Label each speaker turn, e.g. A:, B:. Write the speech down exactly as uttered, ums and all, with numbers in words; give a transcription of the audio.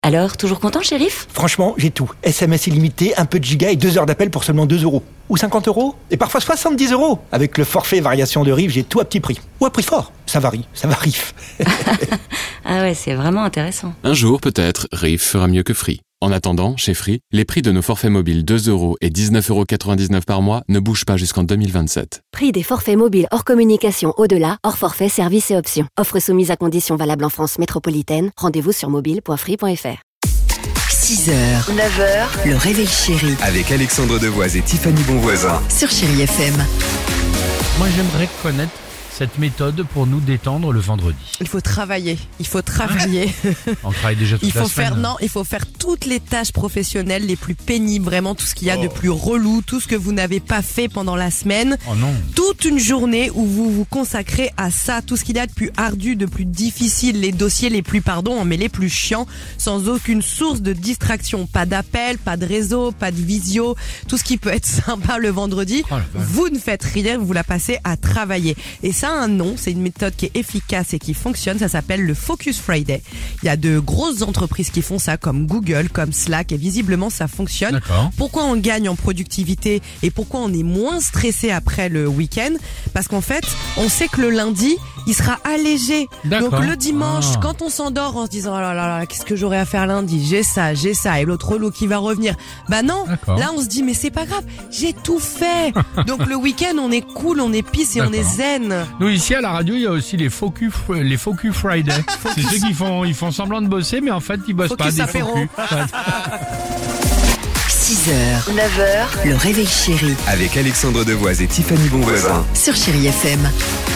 A: Alors, toujours content, shérif?
B: Franchement, j'ai tout. S M S illimité, un peu de giga et deux heures d'appel pour seulement deux euros. Ou cinquante euros. Et parfois soixante-dix euros. Avec le forfait variation de rive, j'ai tout à petit prix. Ou à prix fort. Ça varie, ça varie.
A: Ah ouais, c'est vraiment intéressant.
C: Un jour, peut-être, Rive fera mieux que Free. En attendant, chez Free, les prix de nos forfaits mobiles deux euros et dix-neuf euros quatre-vingt-dix-neuf par mois ne bougent pas jusqu'en deux mille vingt-sept.
D: Prix des forfaits mobiles hors communication au-delà, hors forfait, services et options. Offre soumise à conditions valables en France métropolitaine. Rendez-vous sur mobile point free point f r.
E: six heures, neuf heures, le réveil chéri.
F: Avec Alexandre Devoise et Tiffany Bonvoisin.
E: Sur Chéri F M.
G: Moi, j'aimerais connaître cette méthode pour nous détendre le vendredi.
H: Il faut travailler, il faut travailler.
G: On travaille déjà toute
H: il
G: la
H: faut
G: semaine.
H: faire non, il faut faire toutes les tâches professionnelles les plus pénibles, vraiment tout ce qu'il y a
G: Oh.
H: de plus relou, tout ce que vous n'avez pas fait pendant la semaine.
G: Oh non.
H: Toute une journée où vous vous consacrez à ça, tout ce qu'il y a de plus ardu, de plus difficile, les dossiers les plus, pardon, mais les plus chiants, sans aucune source de distraction. Pas d'appel, pas de réseau, pas de visio, tout ce qui peut être sympa le vendredi.
G: Oh la vache.
H: Vous ne faites rien, vous la passez à travailler. Et ça a un nom, c'est une méthode qui est efficace et qui fonctionne, ça s'appelle le Focus Friday. Il y a de grosses entreprises qui font ça, comme Google, comme Slack, et visiblement ça fonctionne.
G: D'accord.
H: Pourquoi on gagne en productivité et pourquoi on est moins stressé après le week-end? Parce qu'en fait, on sait que le lundi, il sera allégé.
G: D'accord.
H: Donc le dimanche,
G: Ah.
H: quand on s'endort en se disant oh là là là, qu'est-ce que j'aurais à faire lundi? J'ai ça, j'ai ça, et l'autre relou qui va revenir. Bah non,
G: D'accord.
H: là on se dit mais c'est pas grave, j'ai tout fait. Donc le week-end, on est cool, on est peace et on est
G: D'accord.
H: zen.
G: Nous, ici, à la radio, il y a aussi les Focus, les Focus Friday. C'est ceux qui font, ils font semblant de bosser, mais en fait, ils bossent
H: Focus
G: pas, des
H: apéro.
G: Focus. Ouais.
E: six heures, neuf heures, le réveil chéri.
F: Avec Alexandre Devoise et Tiffany Bonvoisin.
E: Sur Chéri F M.